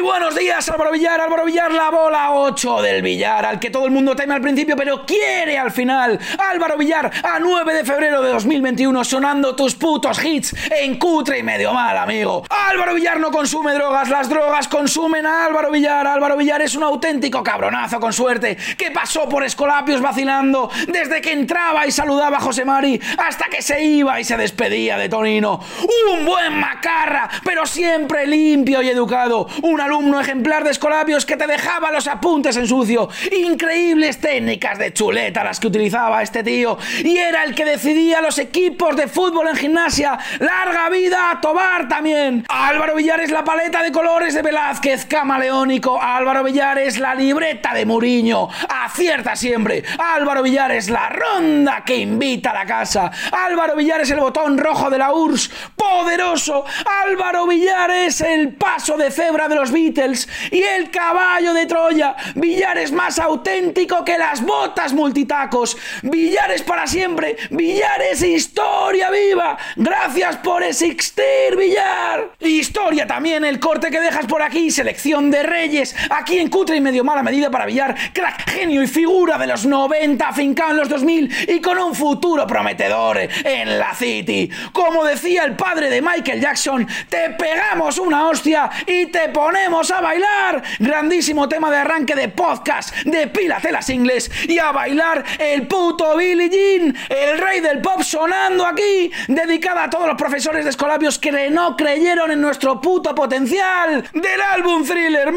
buenos días, Álvaro Villar, la bola 8 del billar, al que todo el mundo teme al principio, pero quiere al final. Álvaro Villar, a 9 de febrero de 2021, sonando tus putos hits en cutre y medio mal, amigo. Álvaro Villar no consume drogas, las drogas consumen a Álvaro Villar. Álvaro Villar es un auténtico cabronazo con suerte, que pasó por Escolapios vacilando, desde que entraba y saludaba a José Mari, hasta que se iba y se despedía de Tonino. Un buen macarra, pero siempre limpio y educado. Un alumno ejemplar de Escolapios que te dejaba los apuntes en sucio. Increíbles técnicas de chuleta las que utilizaba este tío. Y era el que decidía los equipos de fútbol en gimnasia. ¡Larga vida a Tobar también! Álvaro Villar es la paleta de colores de Velázquez, camaleónico. Álvaro Villar es la libreta de Muriño. Acierta siempre. Álvaro Villar es la ronda que invita a la casa. Álvaro Villar es el botón rojo de la URSS. ¡Poderoso! Álvaro Villar es el paso de cebra de los Beatles y el caballo de Troya. Villar es más auténtico que las botas multitacos. Villar es para siempre. Villar es historia viva. Gracias por existir, Villar. Historia también el corte que dejas por aquí. Selección de Reyes. Aquí en cutre y medio mala medida para Villar. Crack, genio y figura de los 90, afincado en los 2000 y con un futuro prometedor en la City. Como decía el padre de Michael Jackson, te pegamos una hostia y te ponemos a bailar. Grandísimo tema de arranque de podcast de Pílate las Ingles. Y a bailar el puto Billie Jean, el rey del pop, sonando aquí, dedicada a todos los profesores de Escolapios que no creyeron en nuestro puto potencial. Del álbum Thriller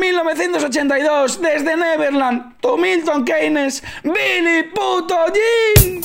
1982, desde Neverland to Milton Keynes, Billie puto Jean.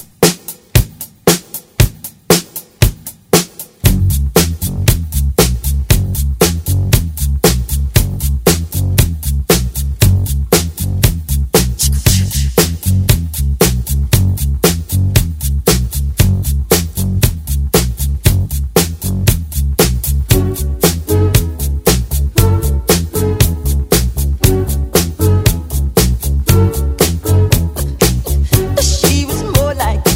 She was more like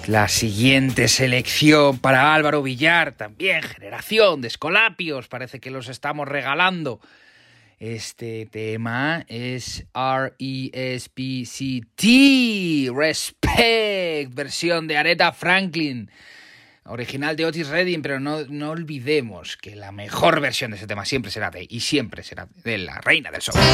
La siguiente selección para Álvaro Villar, también generación de Escolapios, parece que los estamos regalando. Este tema es R.E.S.P.C.T. Respect, versión de Aretha Franklin, original de Otis Redding, pero no olvidemos que la mejor versión de ese tema siempre será de la reina del soul.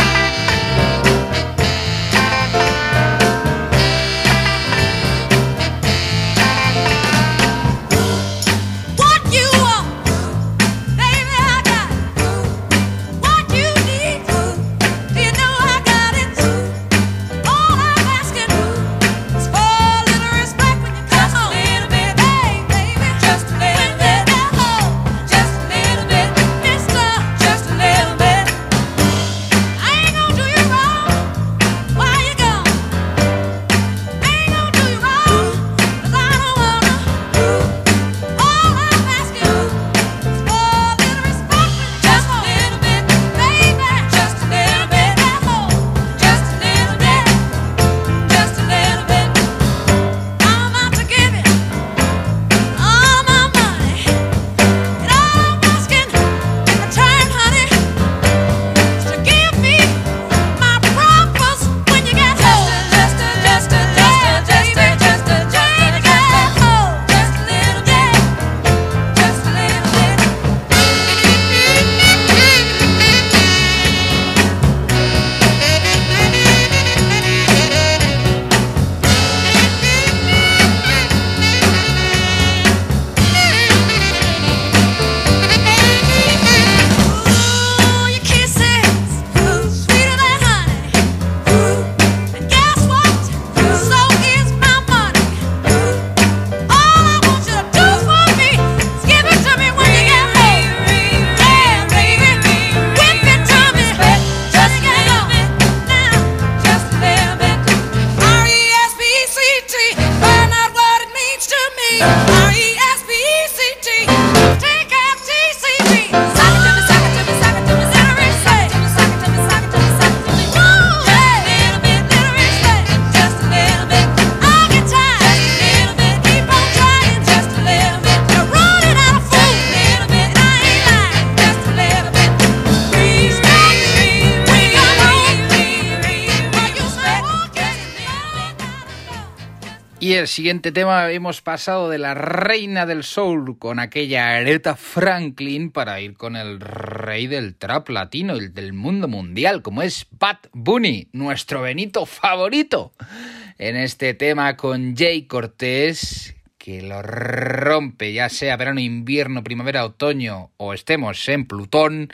Y el siguiente tema, hemos pasado de la reina del soul con aquella Aretha Franklin para ir con el rey del trap latino, el del mundo mundial, como es Bad Bunny, nuestro Benito favorito. En este tema con Jay Cortés, que lo rompe, ya sea verano, invierno, primavera, otoño o estemos en Plutón,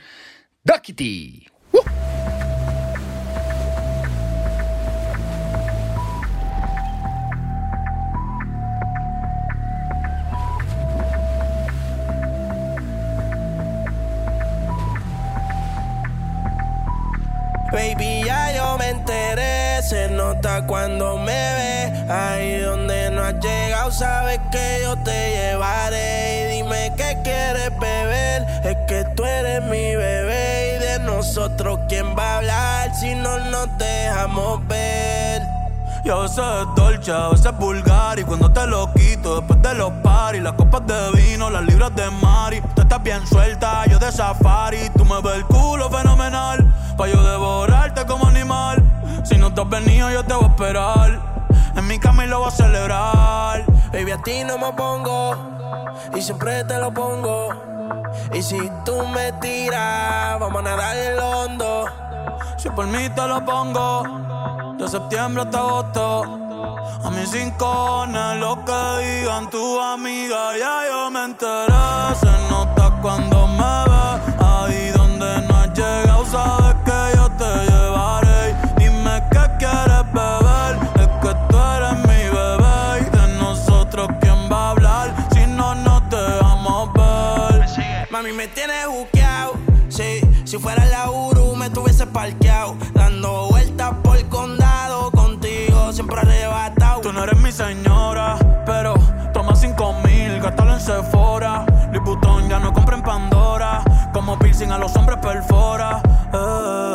Duckity. Baby, ya yo me enteré, se nota cuando me ves. Ahí donde no has llegado, sabes que yo te llevaré. Y dime qué quieres beber, es que tú eres mi bebé. Y de nosotros, ¿quién va a hablar si no nos dejamos ver? Y a veces es dolce, a veces es vulgar. Y cuando te lo quito, después de los paris, las copas de vino, las libras de Mari. Tú estás bien suelta, yo de safari. Tú me ves el culo fenomenal, pa' yo devorarte como animal. Si no te has venido, yo te voy a esperar en mi cama y lo voy a celebrar. Baby, a ti no me pongo y siempre te lo pongo. Y si tú me tiras, vamos a nadar en el hondo. Si por mí te lo pongo, de septiembre hasta agosto. A mis rincones, lo que digan tu amiga, ya yo me enteré. Se nota cuando me ves, ahí donde no has llegado, sabes que yo te llevaré. Dime qué quieres beber, es que tú eres mi bebé. Y de nosotros, ¿quién va a hablar si no nos dejamos ver? Mami, me tienes buqueado, sí. Si fuera la Uru, me tuviese parqueado, dando vueltas por el condado, contigo siempre arrebatado. Tú no eres mi señora, pero toma 5,000, gástalo en Sephora. Liputón ya no compra en Pandora, como piercing a los hombres perfora.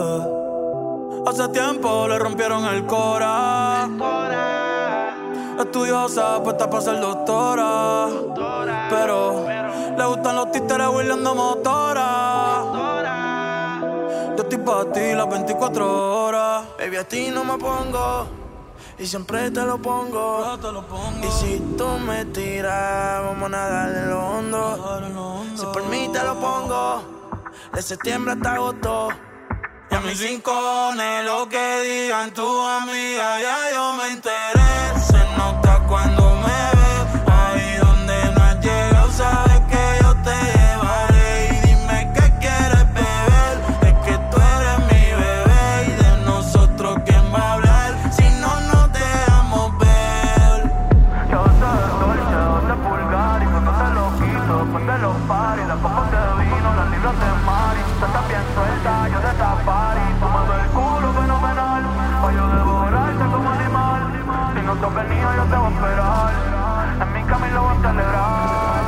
Hace tiempo le rompieron el cora. Esto estudiosa, puesta para ser doctora. Pero le gustan los títeres huirleando motora. Yo estoy para ti las 24 horas. Baby, a ti no me pongo y siempre te lo pongo. Y si tú me tiras, vamos a nadar en lo hondo. Si por mí te lo pongo, de septiembre hasta agosto. Y a mis rincones, lo que digan tu amiga, ya yo me enteré. Se nota cuando me ves, ahí donde no has llegado, sabes que yo te llevaré. Y dime qué quieres beber, es que tú eres mi bebé. Y de nosotros, ¿quién va a hablar? Si no nos dejamos ver. Yo te dolce, de pulgar y cuando te lo quito, después de los paris, las copas de vino, las libras de mari. Tú estás bien suelta, yo de safari. Tú me ves el culo fenomenal, pa' yo devorarte como animal. Si no te has venido, yo te voy a esperar. En mi camino voy a celebrar.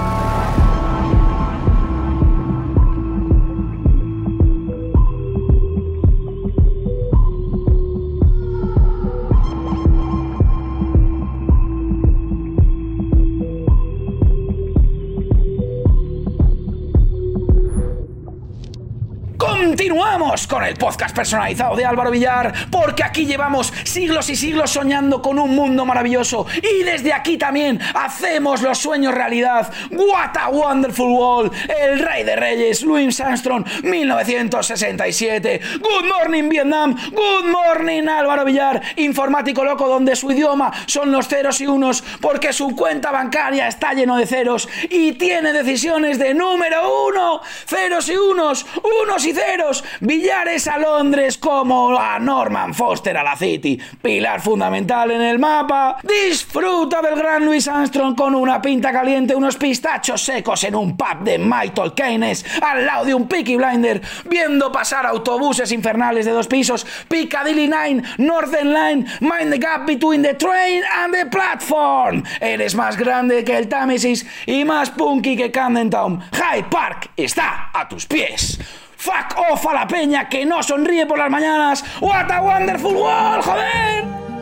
Continuamos con el podcast personalizado de Álvaro Villar, porque aquí llevamos siglos y siglos soñando con un mundo maravilloso y desde aquí también hacemos los sueños realidad. What a Wonderful World, el rey de reyes, Louis Armstrong, 1967. Good morning Vietnam, good morning Álvaro Villar, informático loco donde su idioma son los ceros y unos, porque su cuenta bancaria está lleno de ceros y tiene decisiones de número uno, ceros y unos, unos y ceros. Billares a Londres como a Norman Foster a la City, pilar fundamental en el mapa. Disfruta del gran Louis Armstrong con una pinta caliente, unos pistachos secos en un pub de Michael Keynes al lado de un Peaky Blinder, viendo pasar autobuses infernales de 2 pisos, Piccadilly Line, Northern Line, mind the gap between the train and the platform. Eres más grande que el Támesis y más punky que Camden Town. Hyde Park está a tus pies. Fuck off a la peña que no sonríe por las mañanas. What a wonderful world, joder.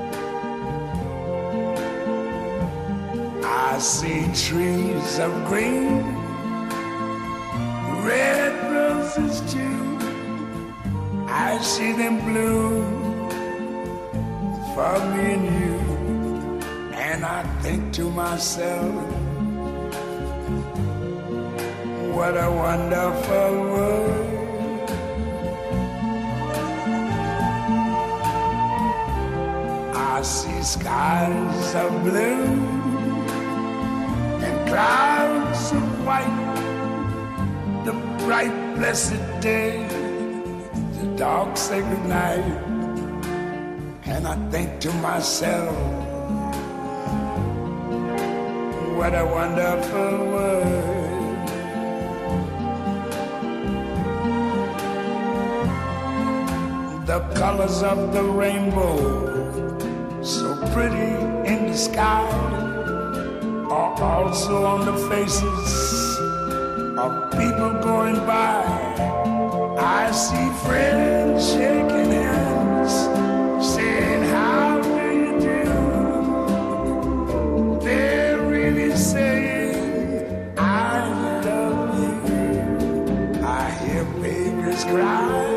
I see trees of green, red roses too. I see them bloom for me and you. And I think to myself, what a wonderful world. I see skies of blue and clouds of white, the bright blessed day, the dark sacred night. And I think to myself, what a wonderful world. The colors of the rainbow, so pretty in the sky, are also on the faces of people going by. I see friends shaking hands, saying, how do you do? They're really saying, I love you. I hear babies cry,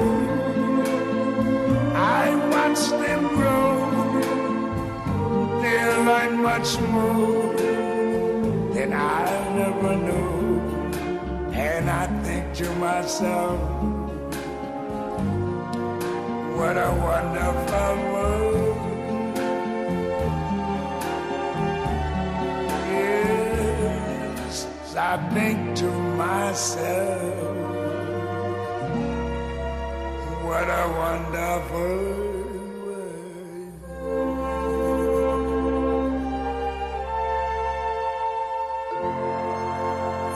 I watch them grow. They'll learn much more than I never knew. And I think to myself, what a wonderful world. Yes, I think to myself, what a wonderful world.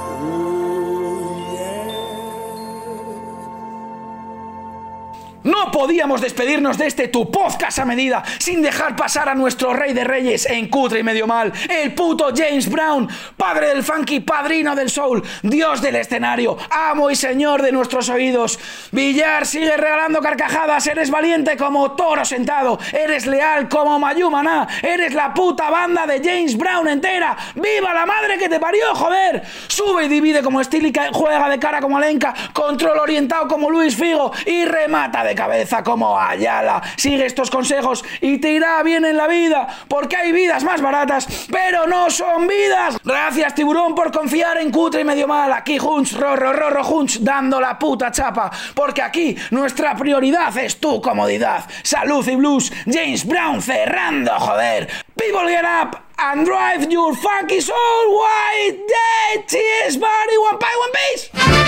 No podíamos despedirnos de este tu podcast a medida sin dejar pasar a nuestro rey de reyes en cutre y medio mal, el puto James Brown, padre del funky, padrino del soul, dios del escenario, amo y señor de nuestros oídos. Villar, sigue regalando carcajadas, eres valiente como toro sentado, eres leal como Mayumaná, eres la puta banda de James Brown entera. ¡Viva la madre que te parió, joder! Sube y divide como Stílica, juega de cara como Alenka, control orientado como Luis Figo y remata de cabeza como Ayala. Sigue estos consejos y te irá bien en la vida, porque hay vidas más baratas, pero no son vidas. Gracias, tiburón, por confiar en cutre y medio mal. Aquí Hunch, Rorro Hunch, dando la puta chapa, porque aquí nuestra prioridad es tu comodidad. Salud y blues, James Brown cerrando, joder. People get up and drive your funky soul white day. Cheers, buddy. One pie, one piece.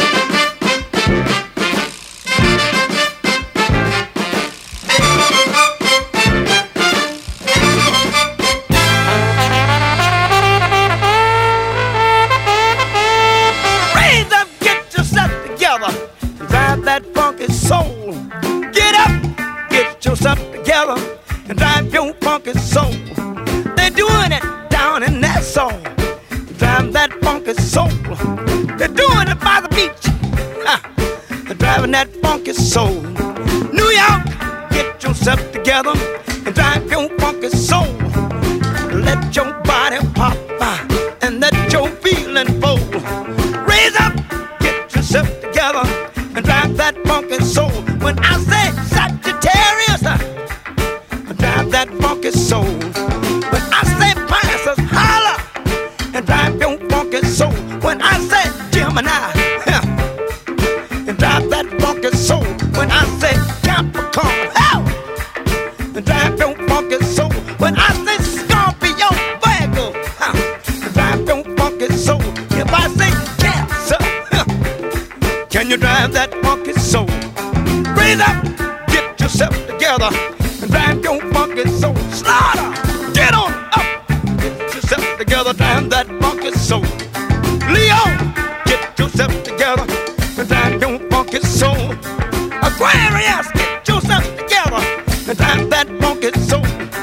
Raise up, get yourself together, and drive that funky soul. Get up, get yourself together, and drive your funky soul. They're doing it down in that soul. Drive that funky soul. They're doing it by the beach. They're driving that funky soul. New York, get yourself together and drive your funky soul. Let your body pop and let your feeling flow. Raise up, get yourself together and drive that funky soul. When I say Sagittarius, drive that funky soul. When I say Pisces, holla and drive your funky soul. When I say Gemini, and drive that funky soul. When I say Capricorn, and drive your funky soul. When I say Scorpio, Virgo, and drive your funky soul. If I say Cancer, can you drive that funky soul? Raise up, get yourself together and drive your funky soul. Slaughter, get on up, get yourself together, drive that funky soul. Leo, get yourself together and drive your funky soul. Aquarius, get yourself together and drive that funky soul.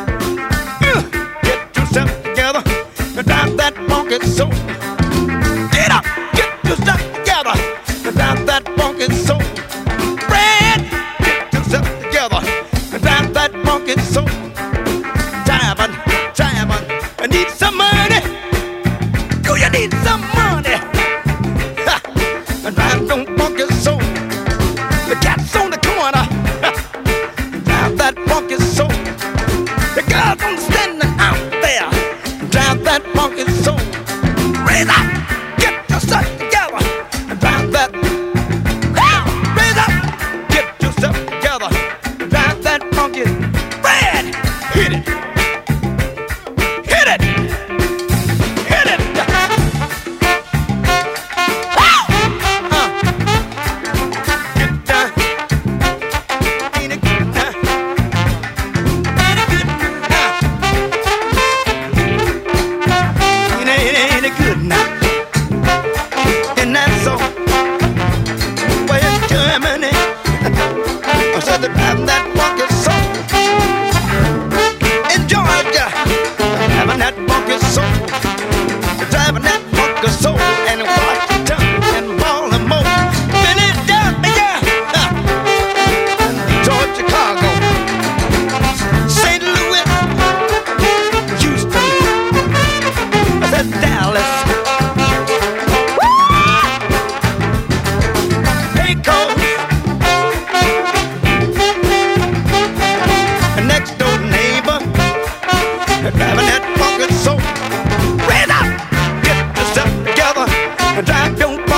Get yourself together and drive that funky soul. Get up, get yourself together and drive that funky soul. Fred, get yourself together and drive that funky soul. Diamond, I need some money. Do you need some money? And drive your funky soul. The cat's on the corner. Drive that funky soul. The girls on standing out there. Drive that funky soul. Raise up, get yourself together and drive that. Raise up, get yourself together and drive that funky. Red, hit it, hit it, hit it. Get down. Ain't it good now? Ain't it good now? Ain't it good now? And that's all. Way in Germany, I said they're driving that funky soul. In Georgia, they're driving that funky soul. They're driving that funky soul. And in Washington and Baltimore, Philadelphia, and Detroit, Chicago, St. Louis, Houston, I said Dallas, Pecos, and next door neighbor, they're driving that funky soul. Raise up, get yourself together, and drive your